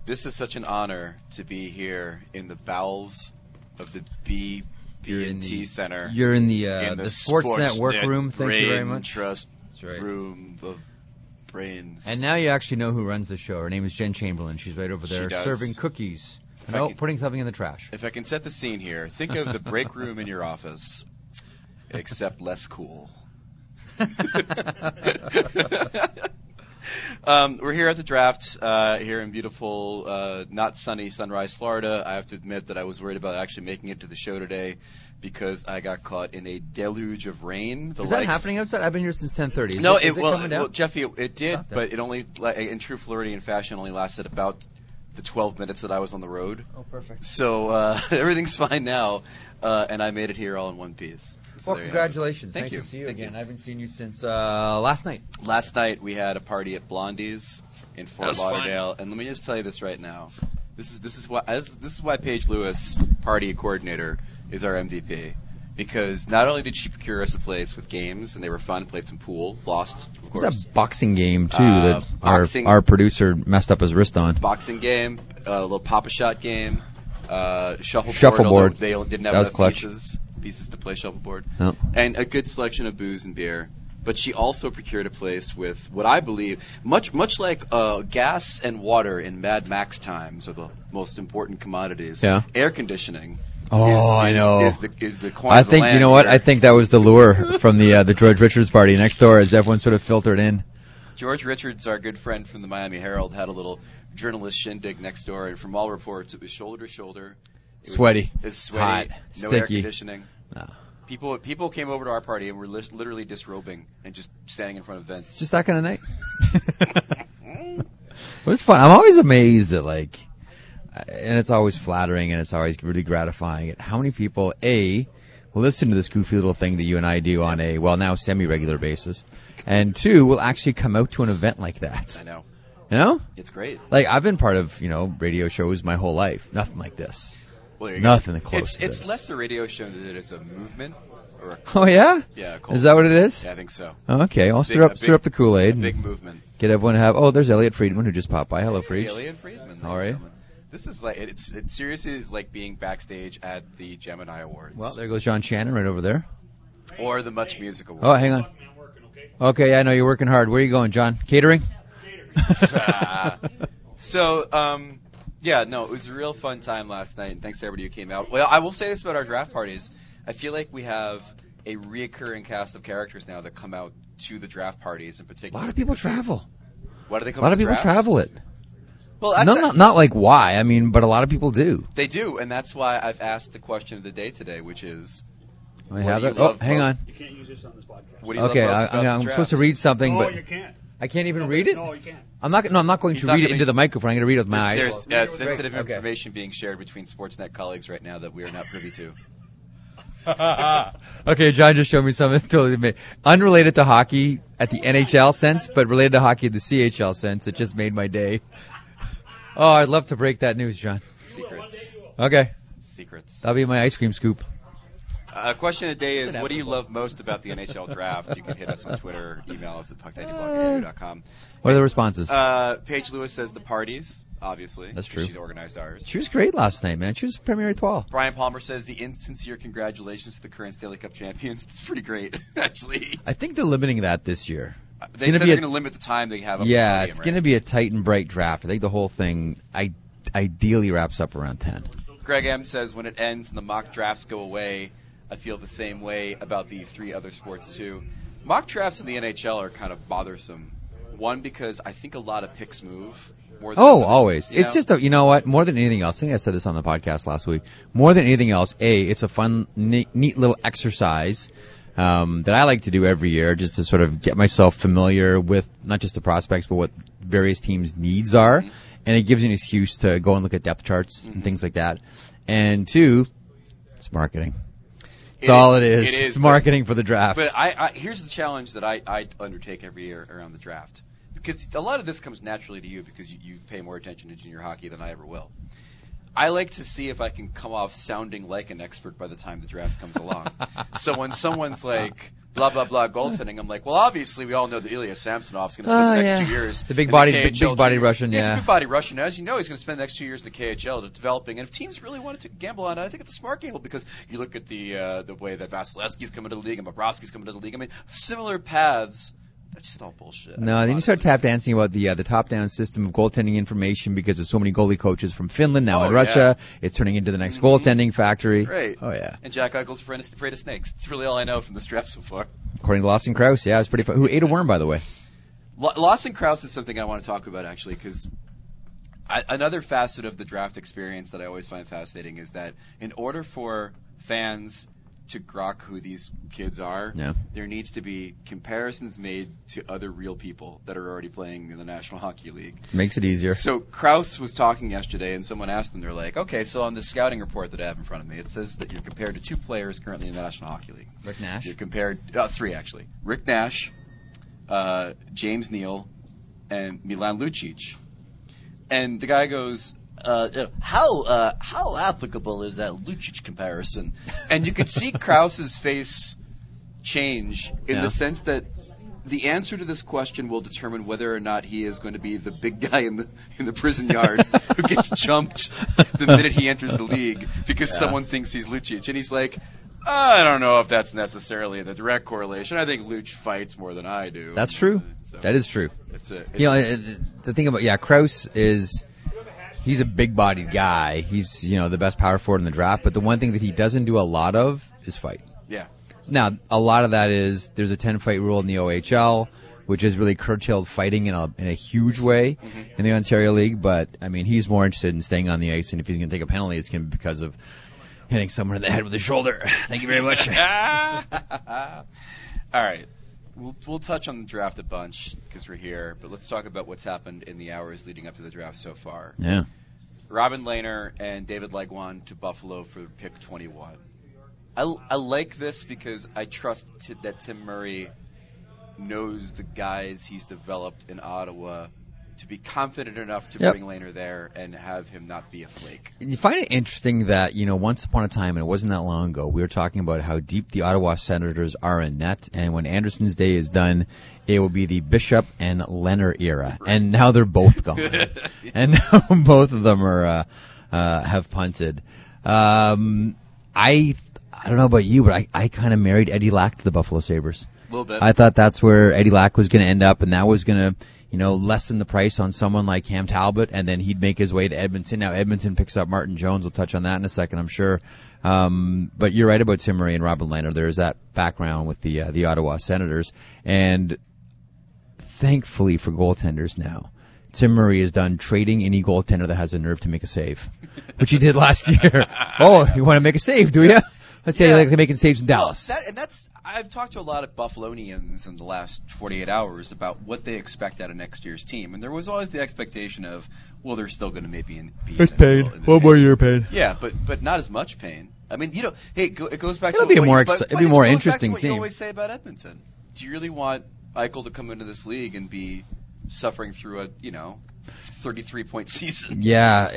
This is such an honor to be here in the bowels of the BB&T Center. You're in the Sportsnet workroom. Thank you very much. Trust room of brains. And now you actually know who runs the show. Her name is Jen Chamberlain. She's right over there serving cookies. Putting something in the trash. If I can set the scene here, think of the break room in your office, except less cool. We're here at the draft here in beautiful, not sunny Sunrise, Florida. I have to admit that I was worried about actually making it to the show today because I got caught in a deluge of rain. Is that happening outside? I've been here since 10:30. Well, Jeffy, it did, but it only, in true Floridian fashion, only lasted about the 12 minutes that I was on the road. Oh, perfect. So everything's fine now, and I made it here all in one piece. So well, congratulations. Thank nice you. to see you Thank again. you. I haven't seen you since last night. Last night we had a party at Blondie's in Fort Lauderdale, and let me just tell you this right now. This is why Paige Lewis, party coordinator, is our MVP. Because not only did she procure us a place with games, and they were fun, played some pool, lost, of course. There's a boxing game, too, that our producer messed up his wrist on. Boxing game, a little Pop-A-Shot game, shuffleboard. They didn't have enough pieces to play shuffleboard. No. And a good selection of booze and beer. But she also procured a place with what I believe, much like gas and water in Mad Max times are the most important commodities. Yeah. Air conditioning. I know. Is the coin I of the think land you know what? here. I think that was the lure from the George Richards party next door, as everyone sort of filtered in. George Richards, our good friend from the Miami Herald, had a little journalist shindig next door, and from all reports, it was shoulder to shoulder. Sweaty. It was sweaty. Hot. No Sticky. air conditioning. No. People came over to our party and were literally disrobing and just standing in front of vents. It's just that kind of night. It was fun. I'm always amazed at and it's always flattering and it's always really gratifying at how many people, A, listen to this goofy little thing that you and I do on a, now semi-regular basis, and 2, will actually come out to an event like that. I know. You know? It's great. I've been part of, radio shows my whole life. Nothing like this. Well, nothing close to this. It's less a radio show than it is a movement. Oh, yeah? Yeah. Is that what it is? Yeah, I think so. Okay, I'll stir up the Kool-Aid. A big movement. Get everyone to have, there's Elliot Friedman who just popped by. Hello, Fried. Elliot Friedman. How are you? This is it seriously is like being backstage at the Gemini Awards. Well, there goes John Shannon right over there. Or the Much Music Awards. Oh, hang on. Okay, I know you're working hard. Where are you going, John? Catering? It was a real fun time last night, and thanks to everybody who came out. Well, I will say this about our draft parties. I feel like we have a reoccurring cast of characters now that come out to the draft parties in particular. A lot of people travel. Why do they come A lot to of the people draft? travel it. Well, not like why, but a lot of people do. They do, and that's why I've asked the question of the day today, which is... I have it? Oh, hang on. You can't use this on this podcast. What do you love most about the I'm draft? supposed to read something, No, but... you can't. I can't even read it? No, you can't. I'm not going He's to not read it gonna- into the microphone. I'm going to read it with my eyes. There's sensitive Okay. information being shared between Sportsnet colleagues right now that we are not privy to. Okay, John just showed me something totally amazing. Unrelated to hockey at the NHL sense, but related to hockey at the CHL sense. It just made my day. Oh, I'd love to break that news, John. Secrets. Okay. Secrets. That'll be my ice cream scoop. Question of the day is, what do you love most about the NHL draft? You can hit us on Twitter, email us at puckdaddyblog@yahoo.com. What are the responses? Paige Lewis says the parties, obviously. That's true. She's organized ours. She was great last night, man. She was Premier Étoile. Brian Palmer says the insincere congratulations to the current Stanley Cup champions. That's pretty great, actually. I think they're limiting that this year. They said they're going to limit the time they have. Yeah, it's going to be a tight and bright draft. I think the whole thing ideally wraps up around 10. Greg M. says when it ends and the mock drafts go away, I feel the same way about the 3 other sports, too. Mock drafts in the NHL are kind of bothersome. One, because I think a lot of picks move. More than always. It's know? just, you know what, more than anything else, I think I said this on the podcast last week, more than anything else, it's a fun, neat little exercise that I like to do every year just to sort of get myself familiar with not just the prospects, but what various teams' needs are. Mm-hmm. And it gives you an excuse to go and look at depth charts and things like that. And 2, it's marketing. That's all it is. It's marketing for the draft. But here's the challenge that I undertake every year around the draft. Because a lot of this comes naturally to you because you pay more attention to junior hockey than I ever will. I like to see if I can come off sounding like an expert by the time the draft comes along. So when someone's like, blah, blah, blah, goaltending. I'm like, well, obviously we all know that Ilya Samsonov's going to spend the next 2 years. The big body Russian, He's a big body Russian. As you know, he's going to spend the next 2 years in the KHL developing. And if teams really wanted to gamble on it, I think it's a smart gamble because you look at the way that Vasilevsky's coming to the league and Bobrovsky's coming to the league. I mean, similar paths. That's just all bullshit. No, then you start tap dancing about the top-down system of goaltending information because there's so many goalie coaches from Finland now in Russia. Yeah. It's turning into the next goaltending factory. Right. Oh, yeah. And Jack Eichel's afraid of snakes. It's really all I know from this draft so far. According to Lawson Krause, yeah, it's pretty fun. Who ate a worm, by the way? Lawson Krause is something I want to talk about, actually, because another facet of the draft experience that I always find fascinating is that in order for fans to grok who these kids are, there needs to be comparisons made to other real people that are already playing in the National Hockey League. Makes it easier. So Krause was talking yesterday, and someone asked them, they're like, okay, so on the scouting report that I have in front of me, it says that you're compared to 2 players currently in the National Hockey League. Rick Nash? You're compared, 3 actually. Rick Nash, James Neal, and Milan Lucic. And the guy goes, how applicable is that Lucic comparison? And you could see Krause's face change in the sense that the answer to this question will determine whether or not he is going to be the big guy in the prison yard who gets jumped the minute he enters the league because someone thinks he's Lucic. And he's like, I don't know if that's necessarily the direct correlation. I think Luch fights more than I do. That's true. So that is true. The thing about Krause is he's a big-bodied guy. He's the best power forward in the draft. But the one thing that he doesn't do a lot of is fight. Yeah. Now a lot of that is there's a 10-fight rule in the OHL, which has really curtailed fighting in a huge way in the Ontario League. But I mean, he's more interested in staying on the ice, and if he's going to take a penalty, it's going to be because of hitting someone in the head with a shoulder. Thank you very much. All right. We'll touch on the draft a bunch because we're here, but let's talk about what's happened in the hours leading up to the draft so far. Yeah. Robin Lehner and David Legwand to Buffalo for pick 21. I like this because I trust that Tim Murray knows the guys he's developed in Ottawa to be confident enough to bring Lehner there and have him not be a flake. You find it interesting that, once upon a time, and it wasn't that long ago, we were talking about how deep the Ottawa Senators are in net, and when Anderson's day is done, it will be the Bishop and Lehner era. Right. And now they're both gone. And now both of them are have punted. I don't know about you, but I kind of married Eddie Lack to the Buffalo Sabres. A little bit. I thought that's where Eddie Lack was going to end up, and that was going to lessen the price on someone like Cam Talbot, and then he'd make his way to Edmonton. Now Edmonton picks up Martin Jones. We'll touch on that in a second, I'm sure. But you're right about Tim Murray and Robin Lehner. There's that background with the Ottawa Senators. And thankfully for goaltenders now, Tim Murray is done trading any goaltender that has a nerve to make a save, which he did last year. Oh, you want to make a save, do you? Let's say they're making saves in Dallas. I've talked to a lot of Buffalonians in the last 48 hours about what they expect out of next year's team, and there was always the expectation of, well, they're still going to maybe be it's pain. One more year pain. Yeah, but not as much pain. I mean, it goes back to it'll be more interesting team. You always say about Edmonton. Do you really want Eichel to come into this league and be suffering through a 33-point season? Yeah,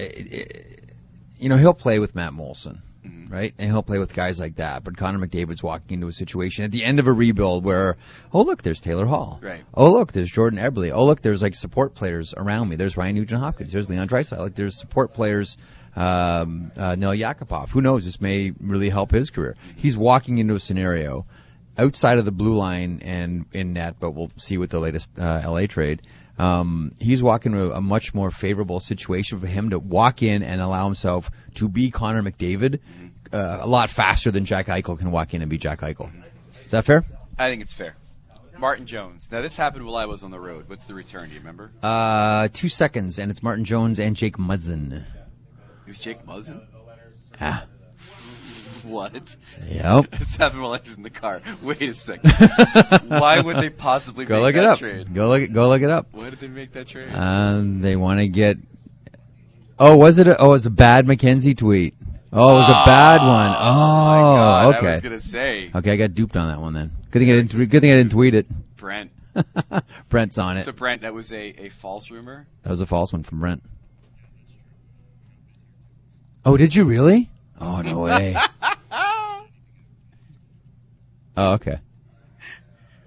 he'll play with Matt Molson. Right? And he'll play with guys like that. But Connor McDavid's walking into a situation at the end of a rebuild where, oh, look, there's Taylor Hall. Right. Oh, look, there's Jordan Eberle. Oh, look, there's support players around me. There's Ryan Nugent-Hopkins. There's Leon Draisaitl. There's support players, Neil Yakupov. Who knows? This may really help his career. He's walking into a scenario outside of the blue line and in net, but we'll see with the latest LA trade. He's walking into a much more favorable situation for him to walk in and allow himself to be Connor McDavid a lot faster than Jack Eichel can walk in and be Jack Eichel. Is that fair? I think it's fair. Martin Jones. Now, this happened while I was on the road. What's the return? Do you remember? 2 seconds, and it's Martin Jones and Jake Muzzin. Who's Jake Muzzin? Ah. What? Yep. This happened while I was in the car. Wait a second. Why would they possibly make that trade? Go look it up. Why did they make that trade? They want to get. Oh, was it? It was a bad McKenzie tweet. Oh, it was a bad one. Oh, my God, okay. I was gonna say. Okay, I got duped on that one then. Good thing I didn't tweet it. Brent. Brent's on it. So Brent, that was a false rumor? That was a false one from Brent. Oh, did you really? Oh, no way. Oh, okay.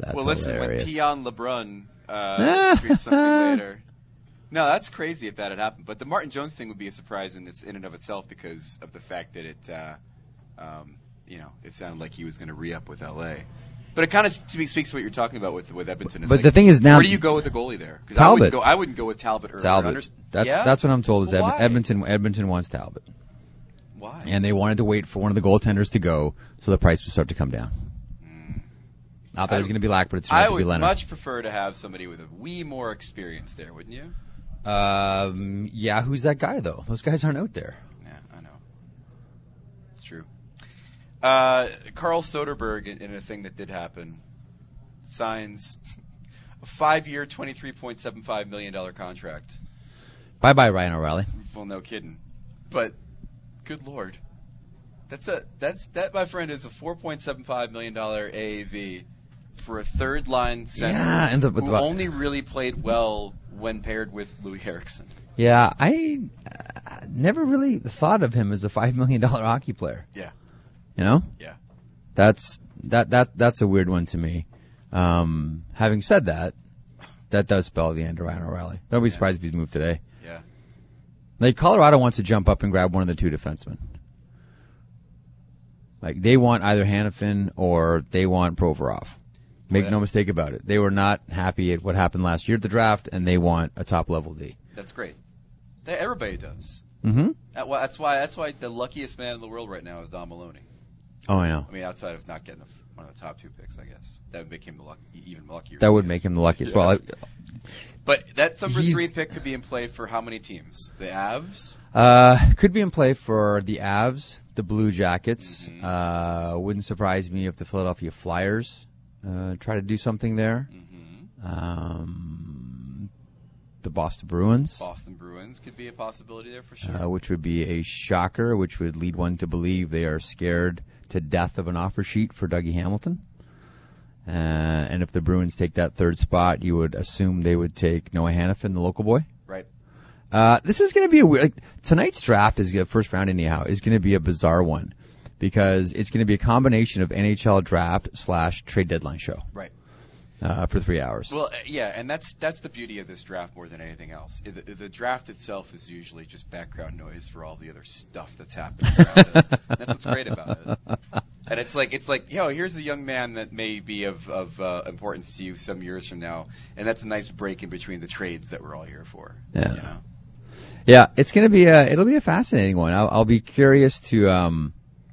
That's listen, hilarious. when Peon LeBrun tweets something later. No, that's crazy if that had happened. But the Martin Jones thing would be a surprise in and of itself because of the fact that it sounded like he was going to re-up with LA. But it kind of speaks to what you're talking about with Edmonton. But the thing is now, where do you go with the goalie there? Because I wouldn't go with Talbot or Talbot. That's what I'm told is Edmonton wants Talbot. Why? And they wanted to wait for one of the goaltenders to go so the price would start to come down. Not that it was going to be Lack, but it's going to be Leonard. I would much prefer to have somebody with a wee more experience there, wouldn't you? Yeah, who's that guy, though? Those guys aren't out there. Yeah, I know. It's true. Carl Soderberg, in a thing that did happen, signs a 5-year, $23.75 million contract. Bye-bye, Ryan O'Reilly. Well, no kidding. But, good Lord. That, my friend, is a $4.75 million AAV for a third-line center who only really played well when paired with Louis Eriksson. Yeah, I never really thought of him as a $5 million hockey player. Yeah. You know? Yeah. That's a weird one to me. Having said that does spell the end of Ryan O'Reilly. Don't be surprised if he's moved today. Yeah. Like, Colorado wants to jump up and grab one of the two defensemen. Like, they want either Hanifin or they want Provorov. Make no mistake about it. They were not happy at what happened last year at the draft, and they want a top-level D. That's great. Everybody does. Mm-hmm. That's why the luckiest man in the world right now is Don Maloney. Oh, I know. I mean, outside of not getting one of the top 2 picks, I guess. That would make him even luckier. That would make him the luckiest. Yeah. Well, but that number 3 pick could be in play for how many teams? The Avs? Could be in play for the Avs, the Blue Jackets. Mm-hmm. Wouldn't surprise me if the Philadelphia Flyers try to do something there. Mm-hmm. The Boston Bruins. Boston Bruins could be a possibility there for sure. Which would be a shocker, which would lead one to believe they are scared to death of an offer sheet for Dougie Hamilton. And if the Bruins take that third spot, you would assume they would take Noah Hanifin, the local boy. Right. This is going to be a weird. Tonight's draft is first round anyhow is going to be a bizarre one because it's going to be a combination of NHL draft / trade deadline show. Right. For 3 hours. Well, yeah, and that's the beauty of this draft more than anything else. The draft itself is usually just background noise for all the other stuff that's happening around it. That's what's great about it. And it's like, here's a young man that may be of importance to you some years from now, and that's a nice break in between the trades that we're all here for. Yeah. You know? Yeah, it's going to be it'll be a fascinating one. I'll be curious to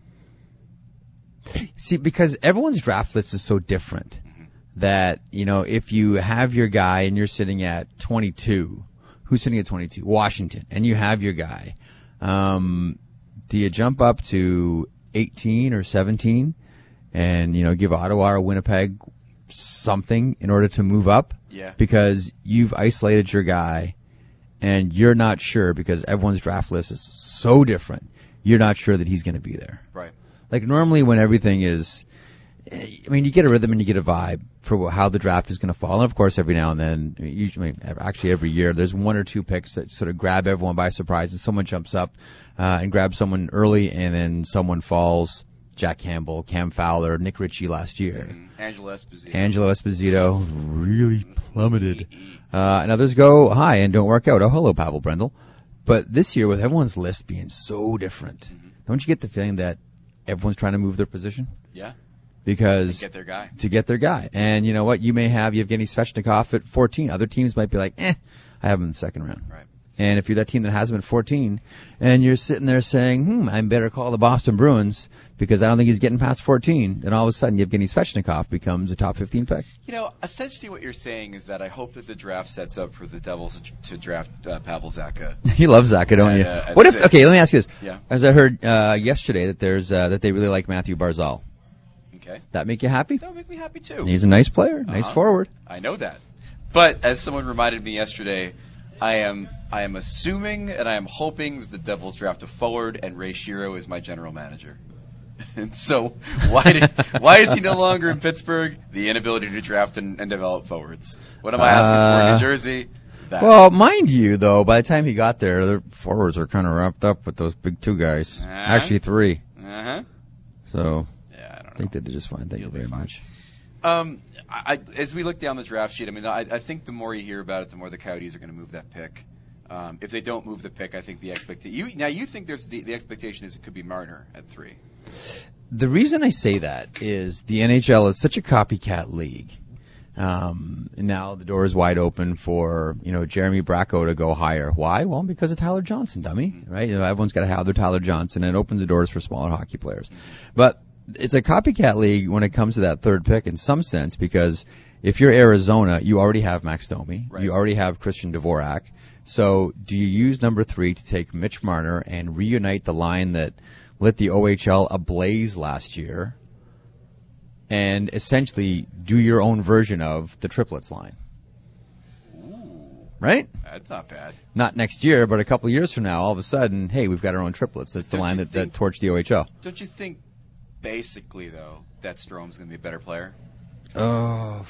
see because everyone's draft list is so different. That, if you have your guy and you're sitting at 22, who's sitting at 22? Washington. And you have your guy. Do you jump up to 18 or 17 and, give Ottawa or Winnipeg something in order to move up? Yeah. Because you've isolated your guy and you're not sure because everyone's draft list is so different. You're not sure that he's going to be there. Right. Like normally when everything is, you get a rhythm and you get a vibe for how the draft is going to fall. And, of course, every now and then, actually every year, there's 1 or 2 picks that sort of grab everyone by surprise, and someone jumps up and grabs someone early, and then someone falls. Jack Campbell, Cam Fowler, Nick Ritchie last year. Angelo Esposito really plummeted. And others go high and don't work out. Oh, hello, Pavel Brendel. But this year, with everyone's list being so different, don't you get the feeling that everyone's trying to move their position? Yeah. Because to get their guy. And you know what? You may have Yevgeny Svechnikov at 14. Other teams might be like, I have him in the second round. Right. And if you're that team that has him at 14, and you're sitting there saying, I better call the Boston Bruins because I don't think he's getting past 14, then all of a sudden Yevgeny Svechnikov becomes a top 15 pick. Essentially what you're saying is that I hope that the draft sets up for the Devils to draft Pavel Zacha. You love Zacha, don't you? What if? Okay, let me ask you this. Yeah. As I heard yesterday that that they really like Matthew Barzal. Okay. That make you happy? That would make me happy too. He's a nice player, nice forward. I know that. But as someone reminded me yesterday, I am assuming and I am hoping that the Devils draft a forward and Ray Shero is my general manager. And so why is he no longer in Pittsburgh? The inability to draft and develop forwards. What am I asking for? New Jersey? That. Well, mind you, though, by the time he got there, the forwards were kind of wrapped up with those big 2 guys. Actually 3. Uh-huh. So yeah, I don't know. I think they did just fine. Thank you very much. As we look down the draft sheet, I mean, I think the more you hear about it, the more the Coyotes are going to move that pick. If they don't move the pick, I think the expectation. Now you think there's the expectation is it could be Marner at 3. The reason I say that is the NHL is such a copycat league. And now the door is wide open for, Jeremy Bracco to go higher. Why? Well, because of Tyler Johnson, dummy, right? Everyone's got to have their Tyler Johnson, and it opens the doors for smaller hockey players. But it's a copycat league when it comes to that third pick in some sense, because if you're Arizona, you already have Max Domi. Right. You already have Christian Dvorak. So do you use number 3 to take Mitch Marner and reunite the line that lit the OHL ablaze last year and essentially do your own version of the triplets line? Ooh, right? That's not bad. Not next year, but a couple of years from now, all of a sudden, hey, we've got our own triplets. That's the line that torched the OHL. Don't you think, basically, though, that Strome's going to be a better player? I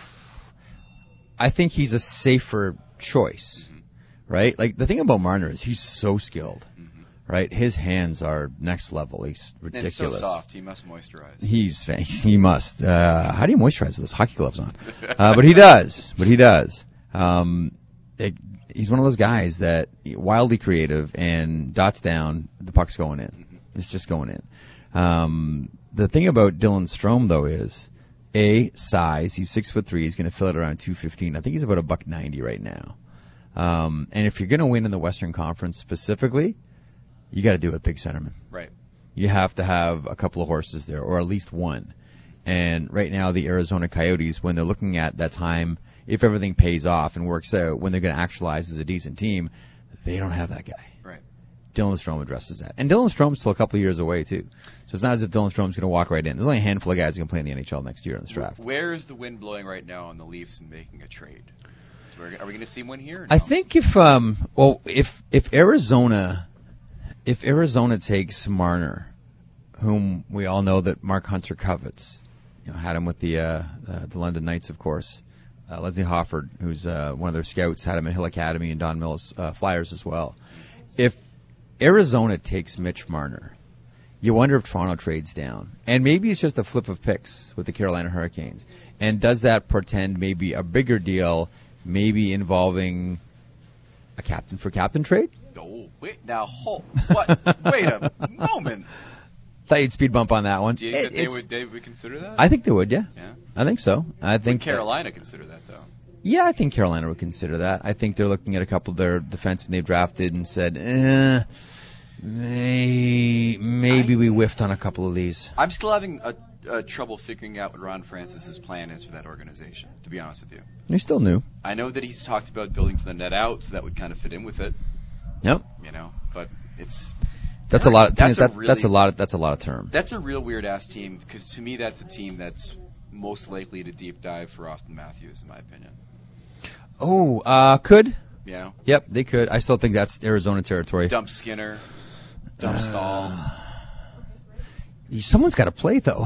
think he's a safer choice, right? Like, the thing about Marner is he's so skilled. Right, his hands are next level. He's ridiculous. And so soft, he must moisturize. He must. How do you moisturize with those hockey gloves on? But he does. He's one of those guys that wildly creative and dots down. The puck's going in. It's just going in. The thing about Dylan Strome though is size. He's 6'3". He's going to fill it around 215. I think he's about $190 right now. And if you're going to win in the Western Conference specifically, you got to do it with big centerman. Right. You have to have a couple of horses there, or at least one. And right now, the Arizona Coyotes, when they're looking at that time, if everything pays off and works out, when they're going to actualize as a decent team, they don't have that guy. Right. Dylan Strome addresses that. And Dylan Strome's still a couple of years away, too. So it's not as if Dylan Strome's going to walk right in. There's only a handful of guys who can play in the NHL next year in this draft. Where is the wind blowing right now on the Leafs and making a trade? Are we going to see one here? Or no? I think if Arizona takes Marner, whom we all know that Mark Hunter covets, had him with the London Knights, of course. Leslie Hofford, who's one of their scouts, had him at Hill Academy and Don Mills Flyers as well. If Arizona takes Mitch Marner, you wonder if Toronto trades down. And maybe it's just a flip of picks with the Carolina Hurricanes. And does that portend maybe a bigger deal, maybe involving a captain-for-captain trade? Oh, wait, now, what? Wait a moment. Thought you'd speed bump on that one. Do you think they would consider that? I think they would, yeah. Yeah? I think so. Would Carolina consider that, though? Yeah, I think Carolina would consider that. I think they're looking at a couple of their defensemen they've drafted and said, maybe we whiffed on a couple of these. I'm still having trouble figuring out what Ron Francis's plan is for that organization, to be honest with you. They're still new. I know that he's talked about building from the net out, so that would kind of fit in with it. Yep. But it's that's a lot. That's a lot of term. That's a real weird ass team, because to me that's a team that's most likely to deep dive for Austin Matthews, in my opinion. Oh, could. Yeah. Yep, they could. I still think that's Arizona territory. Dump Skinner. Dump Stahl. Someone's got to play though.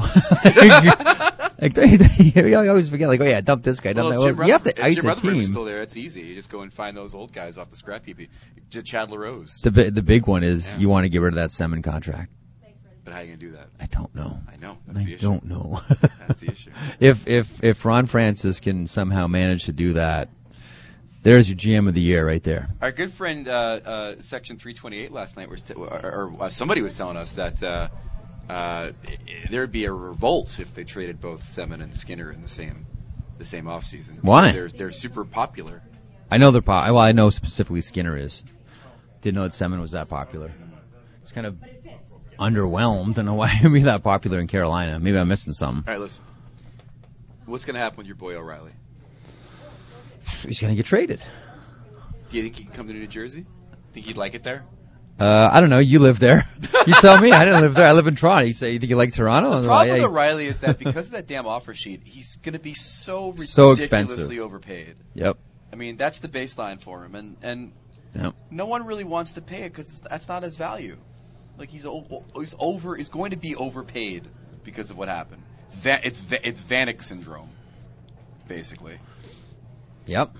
You always forget, dump this guy, dump that. You have to ice a team. If still there, it's easy. You just go and find those old guys off the scrap heap. Chad LaRose. The big one is you want to get rid of that Semin contract. But how are you going to do that? I don't know. I know. That's the issue. I don't know. That's the issue. If Ron Francis can somehow manage to do that, there's your GM of the year right there. Our good friend Section 328 last night somebody was telling us that there'd be a revolt if they traded both Semin and Skinner in the same offseason. Why? They're super popular. I know I know specifically Skinner is. Didn't know that Semin was that popular. It's kind of underwhelmed. Don't know why he'd be that popular in Carolina. Maybe I'm missing something. All right, listen. What's going to happen with your boy O'Reilly? He's going to get traded. Do you think he can come to New Jersey? Think he'd like it there? I don't know. You live there. You tell me. I didn't live there. I live in Toronto. You think you like Toronto? The problem with O'Reilly is that because of that damn offer sheet, he's going to be so ridiculously expensive. Overpaid. Yep. I mean, that's the baseline for him, and yep. No one really wants to pay it because that's not his value. Like he's going to be overpaid because of what happened. It's Vanek syndrome, basically. Yep.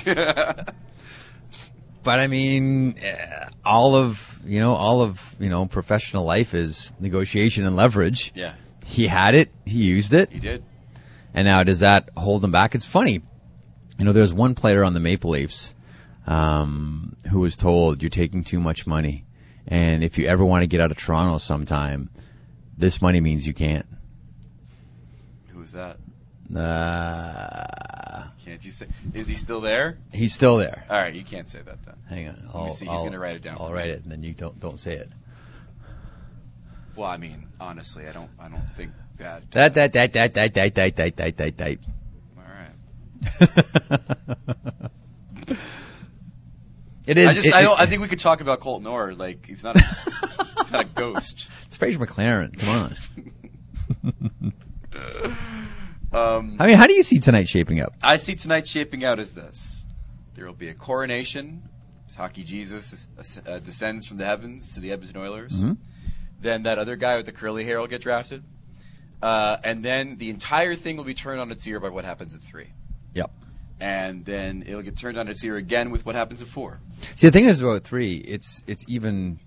But I mean, all of professional life is negotiation and leverage. Yeah. He had it. He used it. He did. And now, does that hold them back? It's funny. There's one player on the Maple Leafs who was told, you're taking too much money. And if you ever want to get out of Toronto sometime, this money means you can't. Who's that? Can't you say? Is he still there? He's still there. All right, you can't say that then. Hang on. He's going to write it down. I'll write it, and then you don't say it. Well, I mean, honestly, I don't think that. All right. It is. I think we could talk about Colton Orr. Like he's not a ghost. It's Fraser McLaren. Come on. I mean, how do you see tonight shaping up? I see tonight shaping out as this: there will be a coronation. Hockey Jesus descends from the heavens to the Edmonton Oilers. Mm-hmm. Then that other guy with the curly hair will get drafted, and then the entire thing will be turned on its ear by what happens at 3. Yep. And then it'll get turned on its ear again with what happens at 4. See, the thing is about 3, it's even,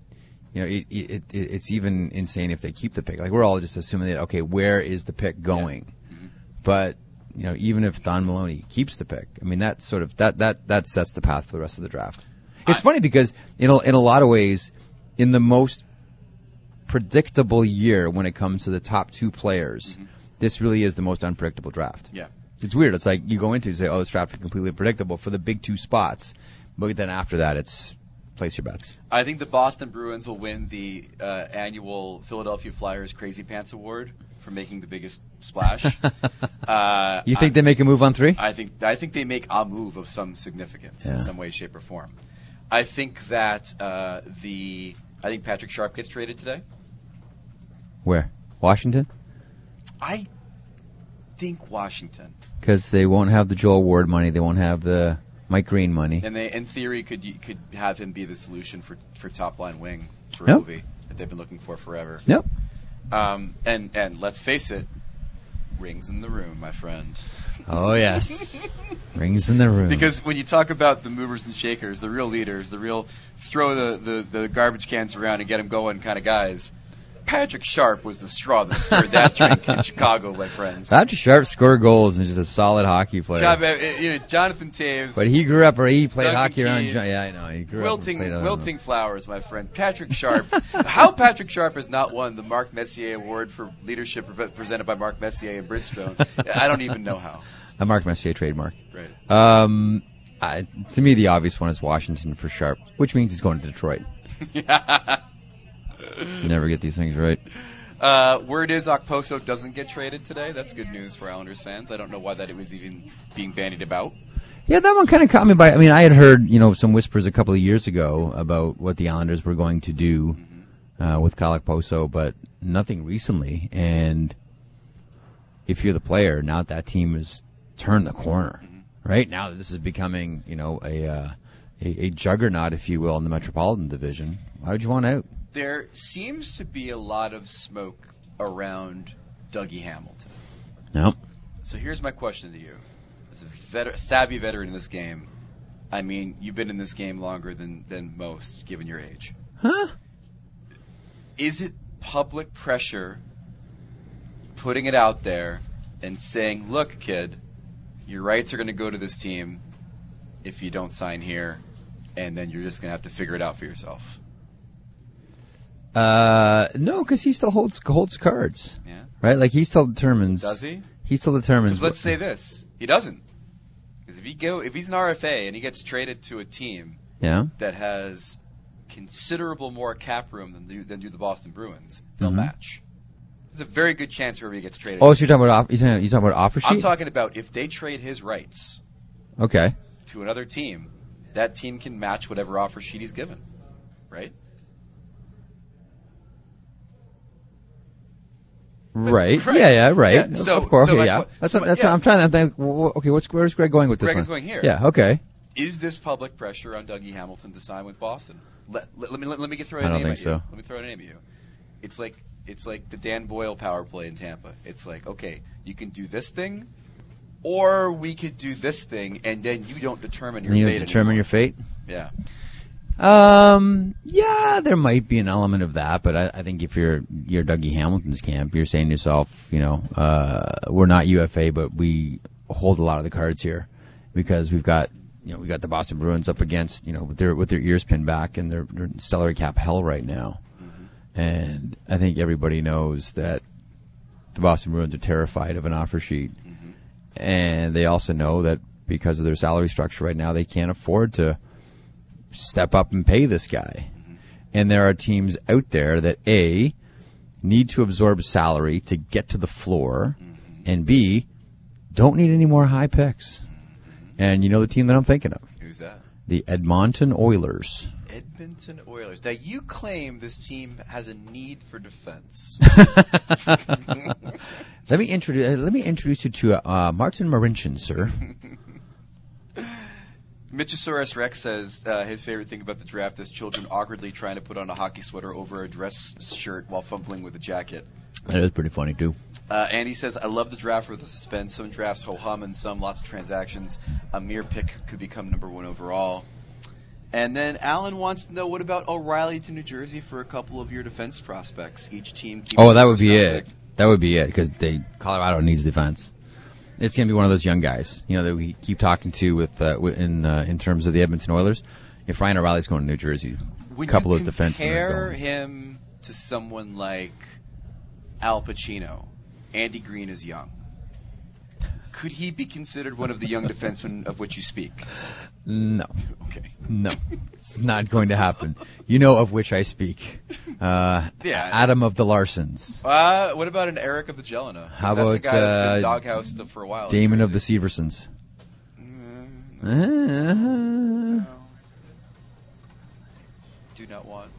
it's even insane if they keep the pick. Like we're all just assuming that, okay, where is the pick going? Yeah. Mm-hmm. But even if Don Maloney keeps the pick, I mean that sort of that sets the path for the rest of the draft. It's funny because in a lot of ways, in the most predictable year when it comes to the top 2 players, mm-hmm. this really is the most unpredictable draft. Yeah. It's weird. It's like you go into and say, this draft is completely predictable for the big 2 spots. But then after that, it's place your bets. I think the Boston Bruins will win the annual Philadelphia Flyers Crazy Pants Award for making the biggest splash. You think they make a move on 3? I think they make a move of some significance in some way, shape, or form. I think that I think Patrick Sharp gets traded today. Where? Washington? I think Washington. Because they won't have the Joel Ward money. They won't have the Mike Green money. And they, in theory, could have him be the solution for top-line wing for Ovi that they've been looking for forever. Yep. And let's face it, rings in the room, my friend. Oh, yes. Rings in the room. Because when you talk about the movers and shakers, the real leaders, the real throw the garbage cans around and get them going kind of guys, Patrick Sharp was the straw that stirred that drink in Chicago, my friends. Patrick Sharp scored goals and just a solid hockey player. Jonathan Toews. But he grew up, or he played Duncan hockey around. Keith, Yeah, I know. He grew wilting flowers, my friend. Patrick Sharp. How Patrick Sharp has not won the Mark Messier Award for Leadership presented by Mark Messier and Bridgestone, I don't even know how. A Mark Messier trademark. Right. To me, the obvious one is Washington for Sharp, which means he's going to Detroit. Never get these things right. Word is Okposo doesn't get traded today. That's good news for Islanders fans. I don't know why that it was even being bandied about. Yeah, that one kind of caught me by. I mean, I had heard some whispers a couple of years ago about what the Islanders were going to do with Kyle Okposo, but nothing recently. And if you're the player, now that team has turned the corner, right? Now that this is becoming a juggernaut, if you will, in the Metropolitan Division. Why would you want out? There seems to be a lot of smoke around Dougie Hamilton. No. So here's my question to you. As a savvy veteran in this game, I mean, you've been in this game longer than most, given your age. Huh? Is it public pressure putting it out there and saying, look, kid, your rights are going to go to this team if you don't sign here, and then you're just going to have to figure it out for yourself? No, because he still holds cards. Yeah. Right? Like, he still determines. Does he? He still determines. Let's say this. He doesn't. Because if he's an RFA and he gets traded to a team that has considerable more cap room than do the Boston Bruins, they'll match. There's a very good chance wherever he gets traded. Oh, so you're talking about offer sheet? I'm talking about if they trade his rights to another team, that team can match whatever offer sheet he's given. Right? Right. Yeah. Right. Yeah. So, of course. So yeah. I'm trying to think. Okay. Where's Greg going with this? Greg one? Is going here. Yeah. Okay. Is this public pressure on Dougie Hamilton to sign with Boston? Let me throw a name at you. I don't think so. Let me throw a name at you. It's like the Dan Boyle power play in Tampa. It's like, okay, you can do this thing, or we could do this thing, and then you don't determine your fate. You determine your fate. Yeah. Yeah, there might be an element of that, but I think if you're Dougie Hamilton's camp, you're saying to yourself, we're not UFA, but we hold a lot of the cards here because we got the Boston Bruins up against, with their ears pinned back and they're salary cap hell right now. Mm-hmm. And I think everybody knows that the Boston Bruins are terrified of an offer sheet. Mm-hmm. And they also know that because of their salary structure right now, they can't afford to step up and pay this guy. Mm-hmm. And there are teams out there that A, need to absorb salary to get to the floor, mm-hmm. and B, don't need any more high picks. Mm-hmm. And you know the team that I'm thinking of? Who's that? The Edmonton Oilers. Edmonton Oilers. Now you claim this team has a need for defense. Let me introduce you to Martin Marincin, sir. Mitchosaurus Rex says his favorite thing about the draft is children awkwardly trying to put on a hockey sweater over a dress shirt while fumbling with a jacket. That is pretty funny, too. Andy says, I love the draft with the suspense. Some drafts ho-hum and some lots of transactions. A mere pick could become number one overall. And then Alan wants to know, what about O'Reilly to New Jersey for a couple of your defense prospects? Each team keeps... Oh, that would be it. That would be it, because Colorado needs defense. It's going to be one of those young guys, that we keep talking to in terms of the Edmonton Oilers. If Ryan O'Reilly's going to New Jersey, a couple of defensemen. Compare him to someone like Al Pacino. Andy Green is young. Could he be considered one of the young defensemen of which you speak? No. Okay. No. It's not going to happen. You know of which I speak. Adam of the Larsons. What about an Eric of the Jelena? How about that's a guy that's been doghoused for a while. Damon of the Seversons? No. Do not want.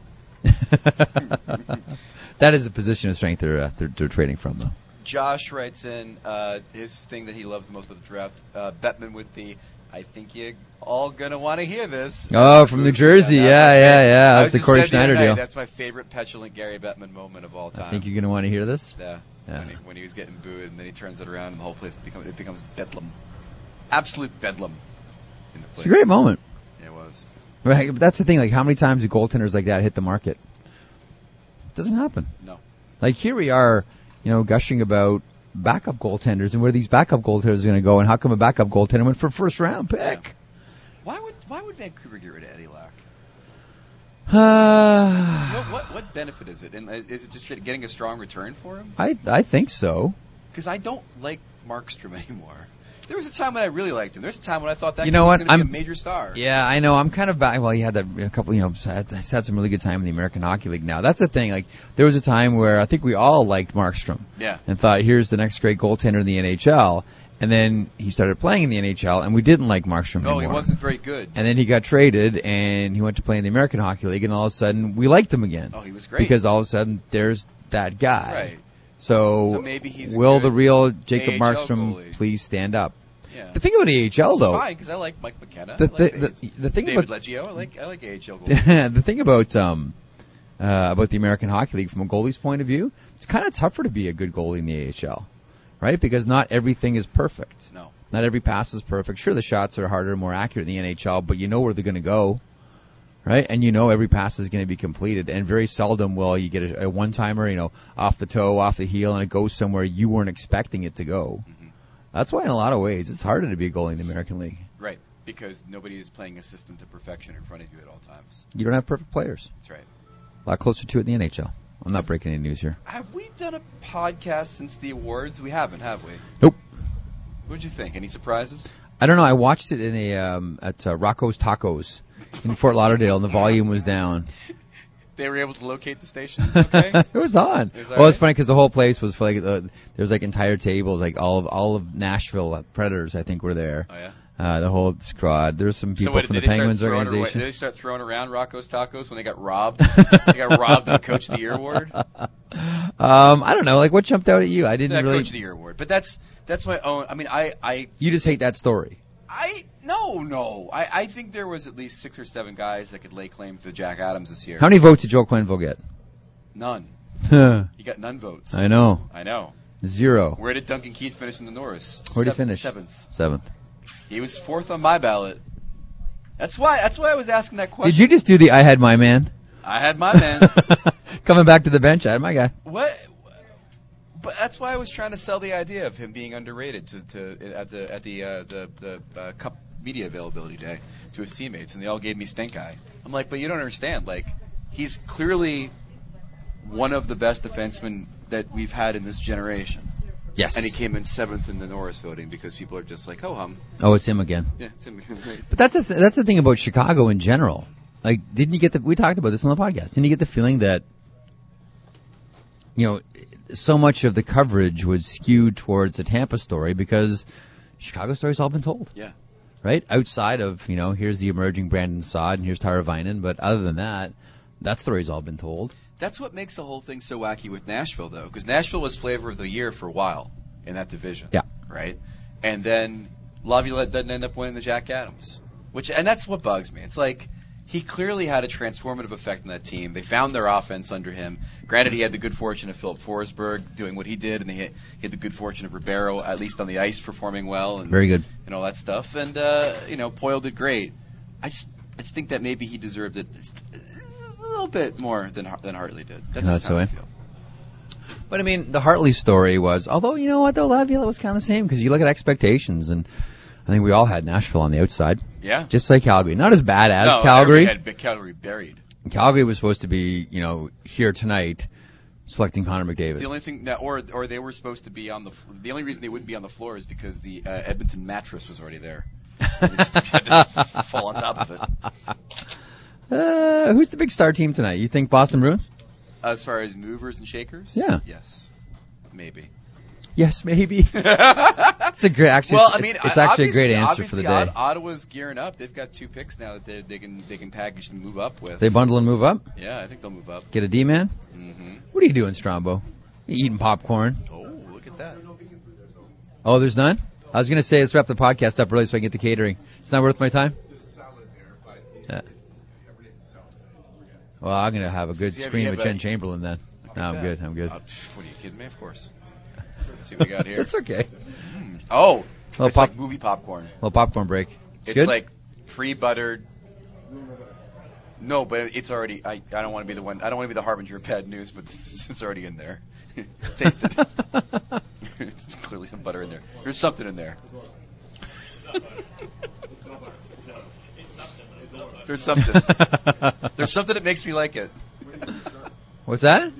That is the position of strength they're trading from, though. Josh writes in his thing that he loves the most about the draft. Bettman with the, I think you're all going to want to hear this. Oh, from New Jersey. Yeah. That's the Corey Schneider deal. That's my favorite petulant Gary Bettman moment of all time. I think you're going to want to hear this? Yeah. When he was getting booed, and then he turns it around, and the whole place becomes bedlam. Absolute bedlam in the place. It's a great moment. Yeah, it was. Right, but that's the thing. Like, how many times do goaltenders like that hit the market? It doesn't happen. No. Like, here we are, gushing about backup goaltenders and where these backup goaltenders are going to go, and how come a backup goaltender went for a first-round pick? Yeah. Why would Vancouver get rid of Eddie Lack? What benefit is it? And is it just getting a strong return for him? I think so. Because I don't like Markstrom anymore. There was a time when I really liked him. There's a time when I thought that was going to be a major star. Yeah, I know. I'm kind of back. Well, he had a couple, he's had some really good time in the American Hockey League now. That's the thing. Like, there was a time where I think we all liked Markstrom. Yeah. And thought, here's the next great goaltender in the NHL. And then he started playing in the NHL, and we didn't like Markstrom anymore. No, he wasn't very good. And then he got traded, and he went to play in the American Hockey League, and all of a sudden, we liked him again. Oh, he was great. Because all of a sudden, there's that guy. Right. So maybe he's will the real Jacob AHL Markstrom goalie. please stand up? Yeah. The thing about AHL, though, it's fine because I like Mike McKenna. The thing David about Leggio, I like AHL goalies. The thing about the American Hockey League from a goalie's point of view, it's kind of tougher to be a good goalie in the AHL, right? Because not everything is perfect. No. Not every pass is perfect. Sure, the shots are harder and more accurate in the NHL, but you know where they're going to go, right? And you know every pass is going to be completed. And very seldom will you get a one-timer, off the toe, off the heel, and it goes somewhere you weren't expecting it to go. Mm-hmm. That's why, in a lot of ways, it's harder to be a goalie in the American League. Right, because nobody is playing a system to perfection in front of you at all times. You don't have perfect players. That's right. A lot closer to it in the NHL. I'm not breaking any news here. Have we done a podcast since the awards? We haven't, have we? Nope. What did you think? Any surprises? I don't know. I watched it at Rocco's Tacos in Fort Lauderdale, and the volume was down. They were able to locate the station. Okay, it was on. It's funny because the whole place was like there was like entire tables, like all of Nashville Predators, I think, were there. Oh yeah. The whole squad. There were some people from the Penguins organization. Did they start throwing around Rocco's Tacos when they got robbed? They got robbed of the Coach of the Year award. I don't know. Like, what jumped out at you? I didn't really. Coach of the Year award, but that's my own. I mean, I. You just hate that story. No. I think there was at least 6 or 7 guys that could lay claim to Jack Adams this year. How many votes did Joe Quenneville get? None. He got none votes. I know. 0. Where did Duncan Keith finish in the Norris? Where did he finish? 7th. 7th. He was 4th on my ballot, That's why I was asking that question. Did you just do the I had my man? I had my man. Coming back to the bench, I had my guy. What? But that's why I was trying to sell the idea of him being underrated at the Cup media availability day to his teammates, and they all gave me stink eye. I'm like, but you don't understand. Like, he's clearly one of the best defensemen that we've had in this generation. Yes. And he came in 7th in the Norris voting because people are just like, oh, Oh, it's him again. Yeah, it's him. But that's the thing about Chicago in general. Like, didn't you get we talked about this on the podcast. Didn't you get the feeling that, so much of the coverage was skewed towards the Tampa story because Chicago story's all been told. Yeah. Right? Outside of, here's the emerging Brandon Saad and here's Tyra Vinen, but other than that story's all been told. That's what makes the whole thing so wacky with Nashville, though, because Nashville was flavor of the year for a while in that division. Yeah. Right? And then Laviolette doesn't end up winning the Jack Adams, and that's what bugs me. It's like, he clearly had a transformative effect on that team. They found their offense under him. Granted, he had the good fortune of Philip Forsberg doing what he did, and he had the good fortune of Ribeiro, at least on the ice, performing well. And, very good. And all that stuff. And, Poyle did great. I just think that maybe he deserved it a little bit more than Hartley did. That's how I feel. But, the Hartley story was, although, you know what, though, Laviolette was kind of the same, because you look at expectations, and I think we all had Nashville on the outside. Yeah. Just like Calgary. Not as bad as Calgary. Had Calgary buried. Calgary was supposed to be, here tonight, selecting Connor McDavid. The only thing that, or they were supposed to be on the only reason they wouldn't be on the floor is because the Edmonton mattress was already there. They just had to fall on top of it. Who's the big star team tonight? You think Boston Bruins? As far as movers and shakers? Yeah. Yes. Maybe. Yes, maybe. It's a great. Actually, well, it's actually a great answer for the day. Ottawa's gearing up. They've got 2 picks now that they can package and move up with. They bundle and move up. Yeah, I think they'll move up. Get a D-man. Mm-hmm. What are you doing, Strombo? You eating popcorn? Oh, look at that. Oh, there's none. I was gonna say let's wrap the podcast up early so I can get the catering. It's not worth my time. Yeah. Well, I'm gonna have a good scream with Jen Chamberlain then. No, I'm good. I'm good. What are you kidding me? Of course. Let's see what we got here. It's okay. Oh, it's like movie popcorn. Little popcorn break. It's good? like pre-buttered. No, but it's already. I don't want to be the one. I don't want to be the harbinger of bad news, but it's already in there. Taste it. There's clearly some butter in there. There's something in there. There's something. There's something that makes me like it. What's that?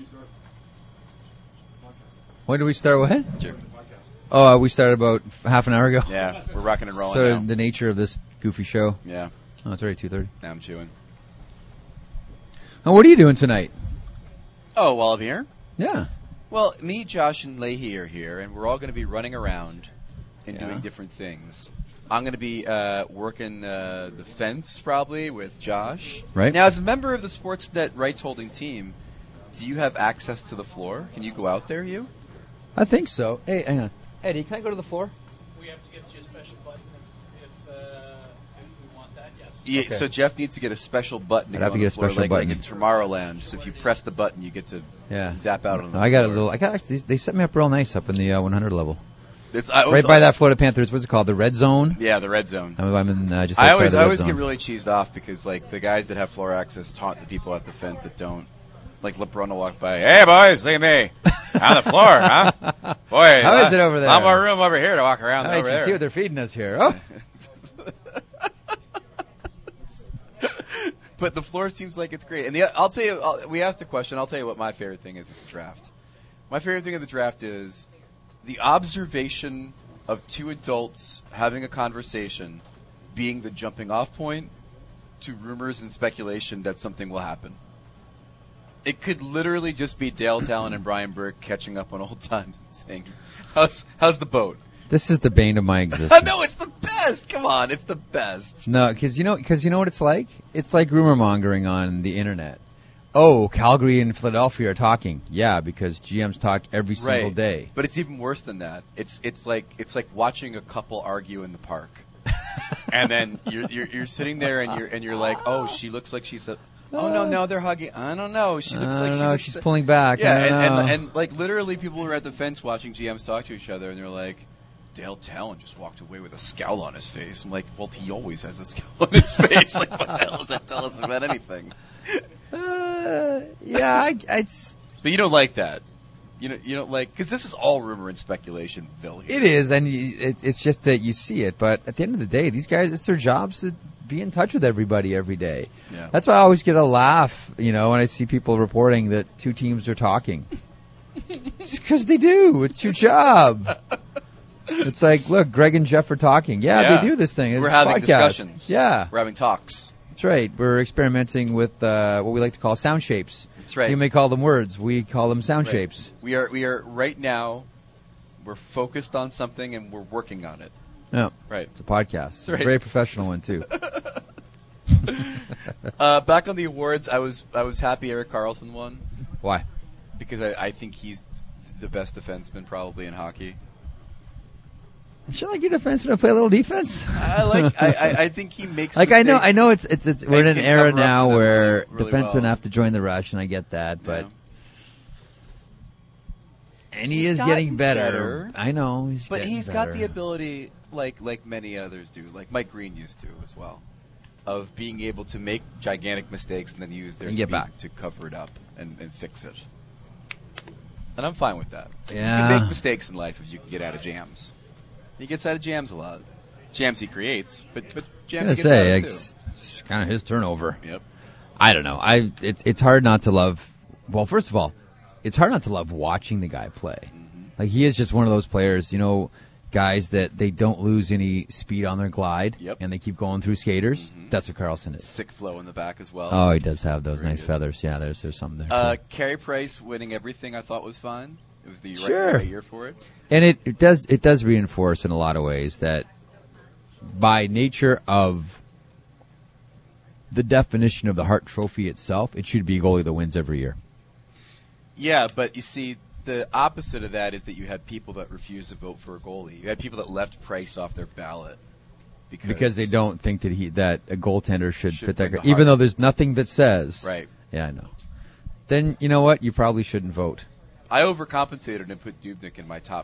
When did we start? What? Sure. Oh, we started about half an hour ago. Yeah, we're rocking and rolling so now. The nature of this goofy show. Yeah. Oh, it's already 2:30. Now I'm chewing. Oh, what are you doing tonight? Oh, while I'm here? Yeah. Well, me, Josh, and Leahy are here, and we're all going to be running around and doing different things. I'm going to be working the fence, probably, with Josh. Right. Now, as a member of the Sportsnet rights-holding team, do you have access to the floor? Can you go out there, you? I think so. Hey, hang on. Eddie, can I go to the floor? We have to get you a special button if we want that, yes. Yeah, Okay. So Jeff needs to get a special button. I'd have to get a special button. Like in Tomorrowland. So if you press the button, you get to zap out on the I got floor. a little. Actually, they set me up real nice up in the 100 level. It's right by that Florida Panthers. What's it called? The red zone. Yeah, the red zone. I'm in just. I outside always the red get zone. really cheesed off because like the guys that have floor access taunt the people at the fence that don't. Like LeBron will walk by. Hey boys, look at me on the floor, huh? Boy, how is it over there? A lot more room over here to walk around. All right, over you there. see what they're feeding us here? Oh. But the floor seems like it's great. And I'll tell you, we asked a question. I'll tell you what my favorite thing is at the draft. My favorite thing of the draft is the observation of 2 adults having a conversation being the jumping off point to rumors and speculation that something will happen. It could literally just be Dale Talon and Brian Burke catching up on old times and saying, how's the boat? This is the bane of my existence. No, it's the best. Come on, it's the best. No, because you know what it's like? It's like rumor mongering on the internet. Oh, Calgary and Philadelphia are talking. Yeah, because GMs talk every single day. But it's even worse than that. It's like watching a couple argue in the park. And then you're sitting there and you're like, "Oh, she looks like she's a Oh no, they're hugging. I don't know. She looks like she's pulling back. Yeah, and like literally people were at the fence watching GMs talk to each other and they're like, Dale Talon just walked away with a scowl on his face. I'm like, well, he always has a scowl on his face. Like, what the hell does that tell us about anything? Yeah, But you don't like that. You don't like, because this is all rumor and speculation, Bill. Here. It is, and it's just that you see it. But at the end of the day, these guys, it's their jobs to be in touch with everybody every day. Yeah. That's why I always get a laugh, when I see people reporting that two teams are talking. It's because they do. It's your job. It's like, look, Greg and Jeff are talking. Yeah. They do this thing. It's We're having podcast. discussions. Yeah. We're having talks. That's right. We're experimenting with what we like to call sound shapes. That's right. You may call them words. We call them sound Right. shapes. We are right now, we're focused on something and we're working on it. Yeah. Right. It's a podcast. It's right. a very professional one, too. Back on the awards, I was happy Erik Karlsson won Why? because I think he's the best defenseman probably in hockey. You sure like your defenseman to play a little defense? I think he makes Like I mistakes. know it's we're in an can era cover up now for them where really defensemen well. have to join the rush, and I get that, but and he He's is gotten getting better. better. I know, But getting he's got better. the ability, like many others do, like Mike Green used to as well, of being able to make gigantic mistakes and then use their And get speed back. to cover it up and fix it. And I'm fine with that. Yeah. You can make mistakes in life if you can get out of jams. He gets out of jams a lot. Jams he creates, but I jams was he gonna gets out of say it's kind of his turnover. too. Yep. I don't know. It's hard not to love. Well, first of all, it's hard not to love watching the guy play. Mm-hmm. Like he is just one of those players, guys that they don't lose any speed on their glide, Yep. and they keep going through skaters. Mhm. That's what Karlsson is. Sick flow in the back as well. Oh, he does have those Very nice good. feathers. Yeah, there's something there. Too. Carey Price winning everything I thought was fine. It was the Sure. right year for it. And it does reinforce in a lot of ways that by nature of the definition of the Hart Trophy itself, it should be a goalie that wins every year. Yeah, but you see, the opposite of that is that you had people that refused to vote for a goalie. You had people that left Price off their ballot Because they don't think that a goaltender should fit that. win the Even Hart. though there's nothing that says. Right. Yeah, I know. Then you know what? You probably shouldn't vote. I overcompensated and put Dubnyk in my top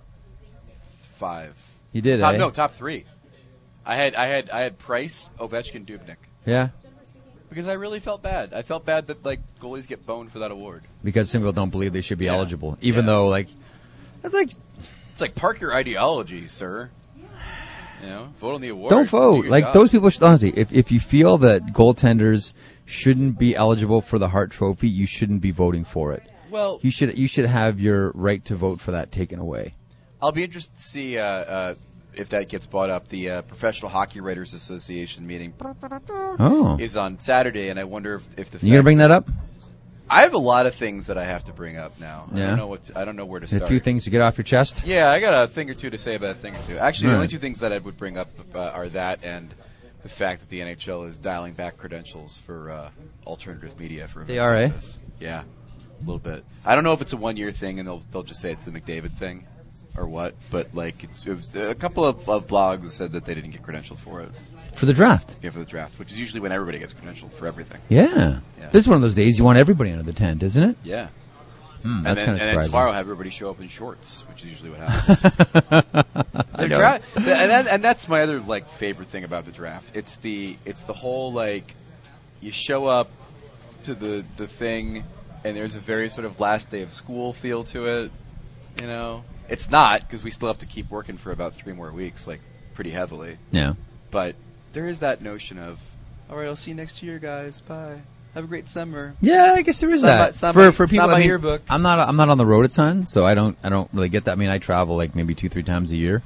5. You did, Top 3. I had Price, Ovechkin, Dubnyk. Yeah. Because I really felt bad. I felt bad that goalies get boned for that award. Because some people don't believe they should be Yeah. eligible, even Yeah. though it's like It's like, park your ideology, sir. Vote on the award. don't Do vote. your Like job. those people should honestly, if you feel that goaltenders shouldn't be eligible for the Hart Trophy, you shouldn't be voting for it. Well, You should have your right to vote for that taken away. I'll be interested to see if that gets brought up. The Professional Hockey Writers Association meeting Oh, is on Saturday, and I wonder if the you gonna bring that up? I have a lot of things that I have to bring up now. Yeah. I don't know where to There's start. a few things to get off your chest. Yeah, I got a thing or two to say about a thing or two. Actually, the Right. only two things that I would bring up are that and the fact that the NHL is dialing back credentials for alternative media for They events are, like eh? this. Yeah, a little bit. I don't know if it's a 1-year thing and they'll just say it's the McDavid thing or what, but it was a couple of blogs said that they didn't get credentialed for it. For the draft. Yeah, for the draft, which is usually when everybody gets credentialed for everything. Yeah. Yeah. This is one of those days you want everybody under the tent, isn't it? Yeah. That's and kind of then surprising. tomorrow have everybody show up in shorts, which is usually what happens. I know. And that's my other favorite thing about the draft. It's the whole you show up to the thing and there's a very sort of last day of school feel to it. It's not, because we still have to keep working for about 3 more weeks, pretty heavily. Yeah. But there is that notion of, all right, I'll see you next year, guys. Bye. Have a great summer. Yeah, I guess there is Sign that. my- For people, sign my I mean, yearbook. I'm not on the road a ton, so I don't really get that. I mean, I travel maybe 2-3 times a year.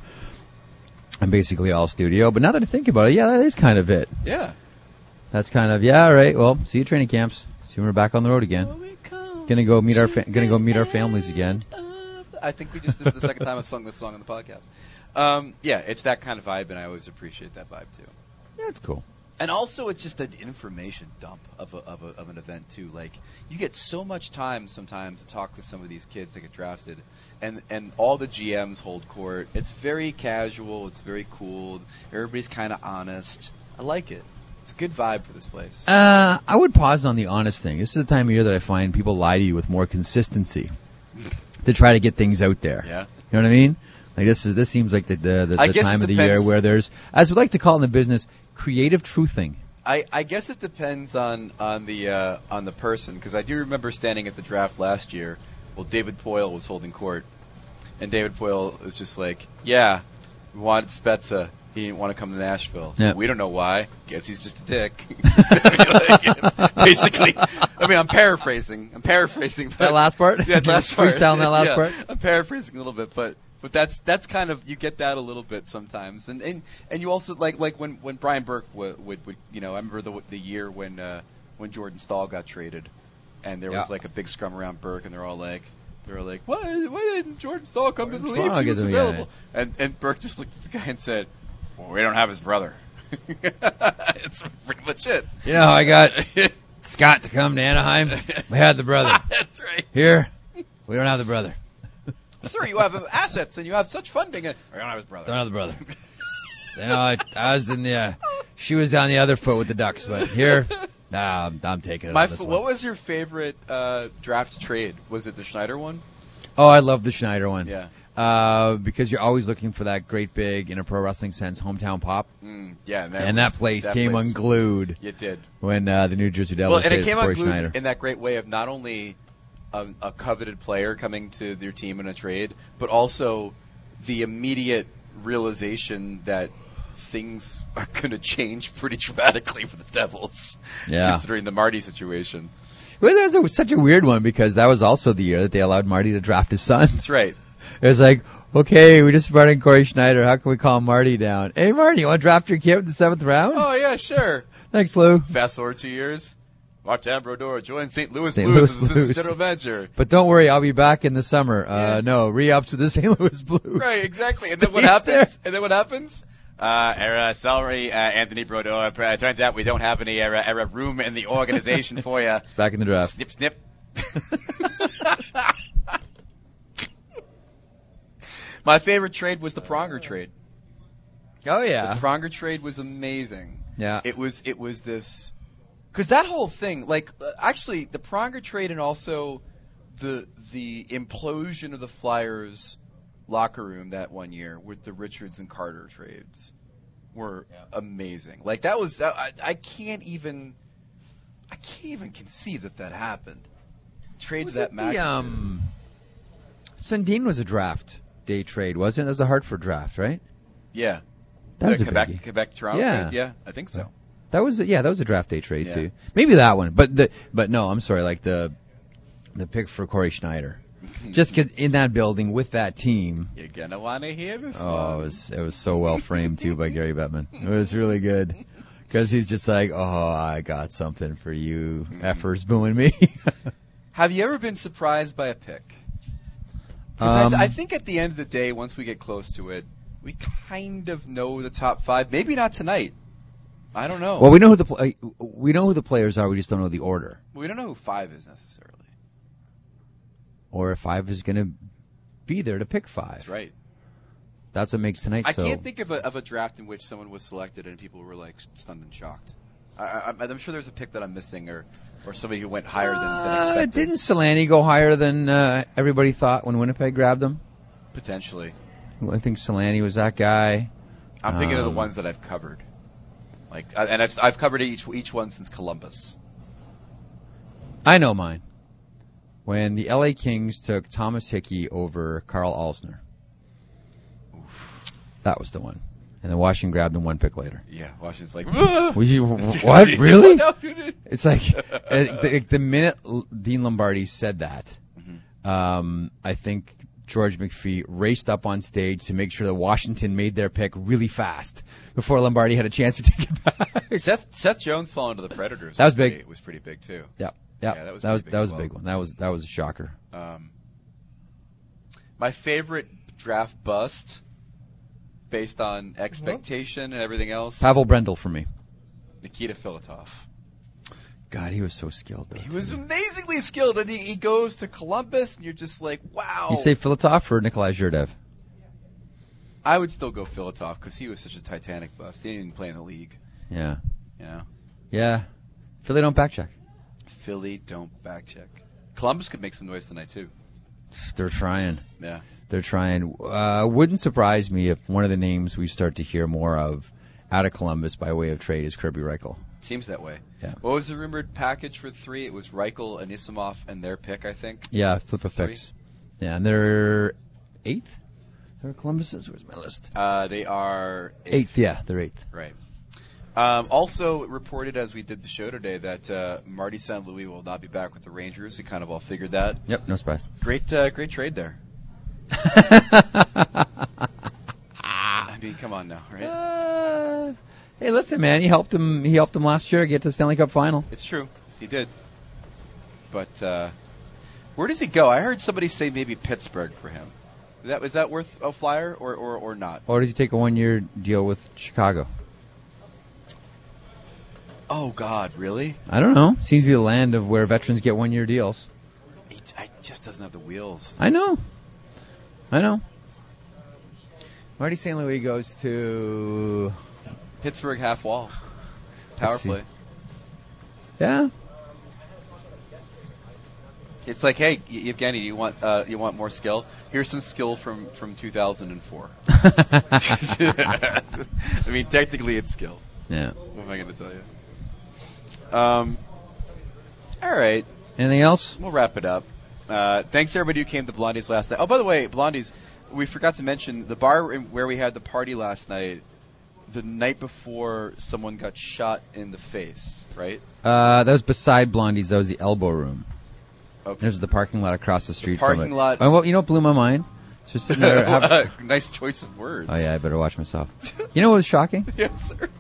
I'm basically all studio. But now that I think about it, yeah, that is kind of it. Yeah. That's kind of all right. Well, see you training camps. See when we're back on the road again. Gonna go meet our families again. I think this is the second time I've sung this song on the podcast. Yeah, it's that kind of vibe, and I always appreciate that vibe too. Yeah, it's cool. And also, it's just an information dump of an event too. You get so much time sometimes to talk to some of these kids that get drafted, and all the GMs hold court. It's very casual. It's very cool. Everybody's kind of honest. I like it. It's a good vibe for this place. I would pause on the honest thing. This is the time of year that I find people lie to you with more consistency to try to get things out there. Yeah. You know what I mean? Like this seems like the I guess time it of the year depends. where there's, as we like to call it in the business, creative truthing. I guess it depends on the person, because I do remember standing at the draft last year. Well, David Poyle was holding court, and David Poyle was just like, "Yeah, we wanted Spezza. He didn't want to come to Nashville. Yep. We don't know why. Guess he's just a dick." Basically, I mean, I'm paraphrasing. But That last part? That last part. Freestyle on that last Yeah, part? I'm paraphrasing a little bit, but that's kind of, you get that a little bit sometimes, and you also like when Brian Burke would I remember the year when Jordan Staal got traded, and there was like a big scrum around Burke, and they were all like, why didn't Jordan Staal come to the league? He was available. And Burke just looked at the guy and said, "Well, we don't have his brother." It's pretty much it. You know how I got Scott to come to Anaheim? We had the brother. That's right. Here, we don't have the brother. Sir, you have assets and you have such funding. We don't have his brother. Don't have the brother. You know, I was in the, she was on the other foot with the Ducks, but here, I'm taking it on this one. What was your favorite draft trade? Was it the Schneider one? Oh, I love the Schneider one. Yeah. Because you're always looking for that great big, in a pro wrestling sense, hometown pop. Yeah. And that place came unglued. It did. When the New Jersey Devils and it traded came Corey unglued Schneider. in that great way of not only a coveted player coming to their team in a trade, but also the immediate realization that things are going to change pretty dramatically for the Devils, considering the Marty situation. Well, that was such a weird one, because that was also the year that they allowed Marty to draft his son. That's right. It was like, okay, we just brought in Corey Schneider. How can we calm Marty down? Hey, Marty, you want to draft your kid in the 7th round? Oh, yeah, sure. Thanks, Lou. Fast forward 2 years. Martin Brodeur joined St. Louis St. Blues Louis as assistant Blues. general manager. But don't worry, I'll be back in the summer. No, re-ups with the St. Louis Blues. Right, exactly. And then what happens? Sorry, Anthony Brodeur. Turns out we don't have any room in the organization for you. It's back in the draft. Snip, snip. My favorite trade was the Pronger trade. Oh, yeah. The Pronger trade was amazing. Yeah. It was this, because that whole thing, actually, the Pronger trade and also the implosion of the Flyers locker room that one year with the Richards and Carter trades were amazing. Like, that was, I can't even conceive that happened. Trades that magnitude. Sundin was a draft day trade, wasn't it? That was a Hartford draft, right? Yeah. That was Quebec, Toronto. Yeah. Trade? Yeah, I think so. That was a draft day trade too. Maybe that one, but no, I'm sorry, like the pick for Corey Schneider. Just 'cause in that building with that team. You're gonna want to hear this one. Oh, it was so well framed too by Gary Bettman. It was really good. Because he's just like, oh, I got something for you, effers booing me. Have you ever been surprised by a pick? Because I think at the end of the day, once we get close to it, we kind of know the top 5. Maybe not tonight. I don't know. Well, we know who the players are. We just don't know the order. We don't know who 5 is necessarily. Or if 5 is going to be there to pick 5. That's right. That's what makes tonight I so. can't think of a draft in which someone was selected and people were like stunned and shocked. I'm sure there's a pick that I'm missing, or somebody who went higher than expected. Didn't Solani go higher than everybody thought when Winnipeg grabbed him? Potentially. I think Solani was that guy. I'm thinking of the ones that I've covered. And I've covered each one since Columbus. I know mine. When the LA Kings took Thomas Hickey over Carl Alsner. That was the one. And then Washington grabbed him 1 pick later. Yeah, Washington's like, what? Really? It's like, the minute Dean Lombardi said that, I think George McPhee raced up on stage to make sure that Washington made their pick really fast before Lombardi had a chance to take it back. Seth Jones falling to the Predators. That was big. It was pretty big too. Yeah, that was a big one. That was a shocker. My favorite draft bust, based on expectation and everything else, Pavel Brendel for me. Nikita Filatov. God, he was so skilled, though. He was amazingly skilled, and he goes to Columbus, and you're just like, wow. You say Filatov or Nikolai Zhurdev? I would still go Filatov, because he was such a Titanic bust. He didn't even play in the league. Yeah. Yeah. Philly don't backcheck. Columbus could make some noise tonight, too. They're trying. Yeah. They're trying. Wouldn't surprise me if one of the names we start to hear more of out of Columbus by way of trade is Kirby Reichel. Seems that way. Yeah. What was the rumored package for 3? It was Reichel, Anisimov, and their pick, I think. Yeah, flip of picks. Yeah, and they're 8th? They're Columbus's? Where's my list? They are 8th, yeah, they're 8th. Right. Also reported as we did the show today that Marty St. Louis will not be back with the Rangers. We kind of all figured that. Yep, no surprise. Great trade there. I mean, come on now, right? Hey, listen, man, he helped them last year get to the Stanley Cup final. It's true. He did. But where does he go? I heard somebody say maybe Pittsburgh for him. Is that worth a flyer or not? Or does he take a 1-year deal with Chicago? Oh, God, really? I don't know. Seems to be the land of where veterans get 1-year deals. He just doesn't have the wheels. I know. Marty St. Louis goes to Pittsburgh half wall. Power play. Yeah. It's like, hey, Evgeny, you want more skill? Here's some skill from 2004. I mean, technically it's skill. Yeah. What am I going to tell you? All right. Anything else? We'll wrap it up. Thanks to everybody who came to Blondie's last night. Oh, by the way, Blondie's, we forgot to mention the bar where we had the party last night. The night before someone got shot in the face, right? That was beside Blondie's. That was the Elbow Room. Okay. There's the parking lot across the street from it. Parking lot. And you know what blew my mind? Just sitting there. Nice choice of words. Oh, yeah, I better watch myself. You know what was shocking? Yes, sir.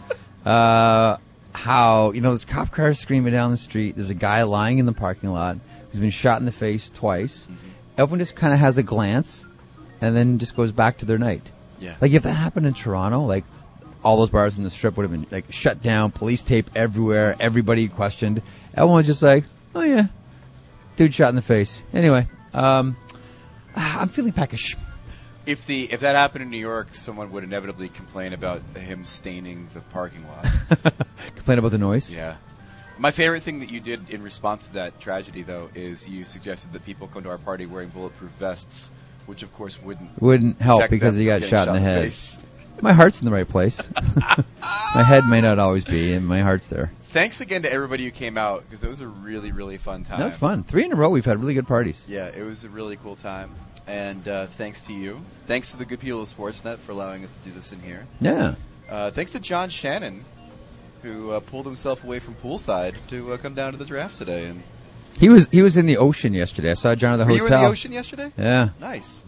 How, there's cop cars screaming down the street. There's a guy lying in the parking lot who's been shot in the face twice. Mm-hmm. Everyone just kind of has a glance and then just goes back to their night. Yeah. Like, if that happened in Toronto, like, all those bars in the Strip would have been, like, shut down, police tape everywhere, everybody questioned. Everyone was just like, oh, yeah, dude shot in the face. Anyway, I'm feeling peckish. If that happened in New York, someone would inevitably complain about him staining the parking lot. Complain about the noise? Yeah. My favorite thing that you did in response to that tragedy, though, is you suggested that people come to our party wearing bulletproof vests, which, of course, wouldn't help because he got shot in the head. Face. My heart's in the right place. My head may not always be, and my heart's there. Thanks again to everybody who came out, because it was a really, really fun time. That was fun. 3 in a row, we've had really good parties. Yeah, it was a really cool time. And thanks to you. Thanks to the good people of Sportsnet for allowing us to do this in here. Yeah. Thanks to John Shannon, who pulled himself away from poolside to come down to the draft today. And he was in the ocean yesterday. I saw John at the hotel. Were you in the ocean yesterday? Yeah. Nice.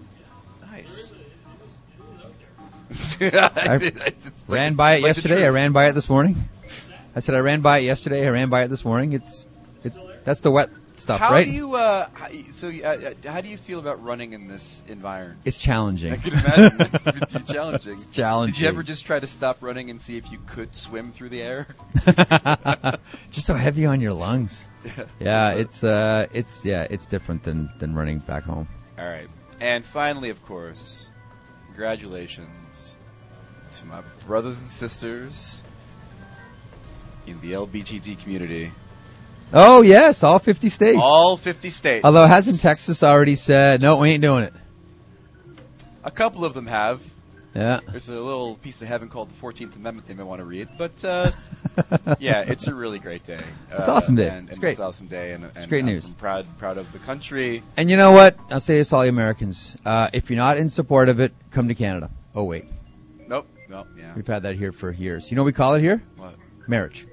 I ran by it yesterday. I ran by it this morning. I said I ran by it yesterday. I ran by it this morning. That's the wet stuff, right? How do you feel about running in this environment? It's challenging. I can imagine it's challenging. It's challenging. Did you ever just try to stop running and see if you could swim through the air? Just so heavy on your lungs. Yeah, it's different than running back home. All right, and finally, of course, congratulations to my brothers and sisters in the LBGT community. Oh, yes, all 50 states. All 50 states. Although, hasn't Texas already said, no, we ain't doing it? A couple of them have. Yeah. There's a little piece of heaven called the 14th Amendment they may want to read. But, yeah, it's a really great day. It's an awesome day. It's great. It's an awesome day. And it's great news. I'm proud of the country. And you know what? I'll say this to all the Americans. If you're not in support of it, come to Canada. Oh, wait. Nope. Yeah. We've had that here for years. You know what we call it here? What? Marriage.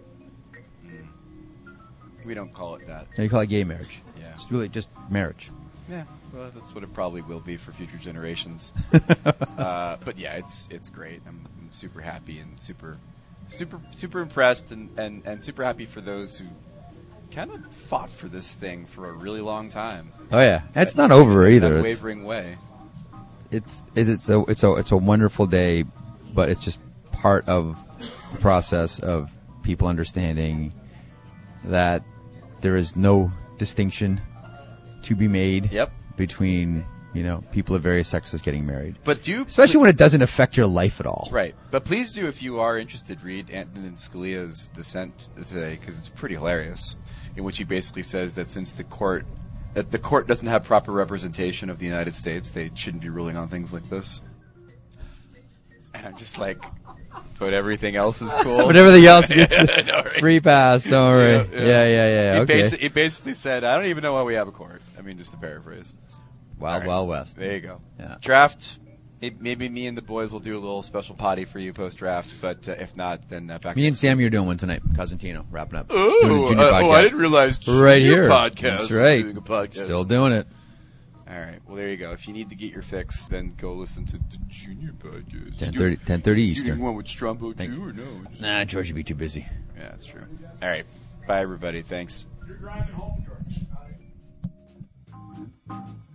We don't call it that. No, you call it gay marriage. Yeah. It's really just marriage. Yeah, well, that's what it probably will be for future generations. But yeah, it's great. I'm super happy and super impressed and super happy for those who kind of fought for this thing for a really long time. Oh yeah, it's not over either. In an unwavering way. It's a wonderful day, but it's just part of the process of people understanding that there is no distinction to be made between, people of various sexes getting married. But especially when it doesn't affect your life at all. Right. But please do, if you are interested, read Antonin Scalia's dissent today, because it's pretty hilarious, in which he basically says that since the court that the court doesn't have proper representation of the United States. They shouldn't be ruling on things like this. And I'm just like, but everything else is cool. But everything else gets know, right? free pass. Don't worry. Yeah. Okay. He basically said, I don't even know why we have a court. I mean, just to paraphrase. Wild, right. Wild West. There you go. Yeah. Draft. Maybe me and the boys will do a little special potty for you post-draft, but if not, then back. Me and Sam, you're doing one tonight. Cosentino, wrapping up. Oh, I didn't realize. Right here. Podcast. That's right. Doing a podcast. Still doing it. All right. Well, there you go. If you need to get your fix, then go listen to the Junior podcast. 10:30 Eastern. You doing one with Strombo too, or no? Nah, George would be too busy. Yeah, that's true. All right. Bye, everybody. Thanks. You're driving home, George.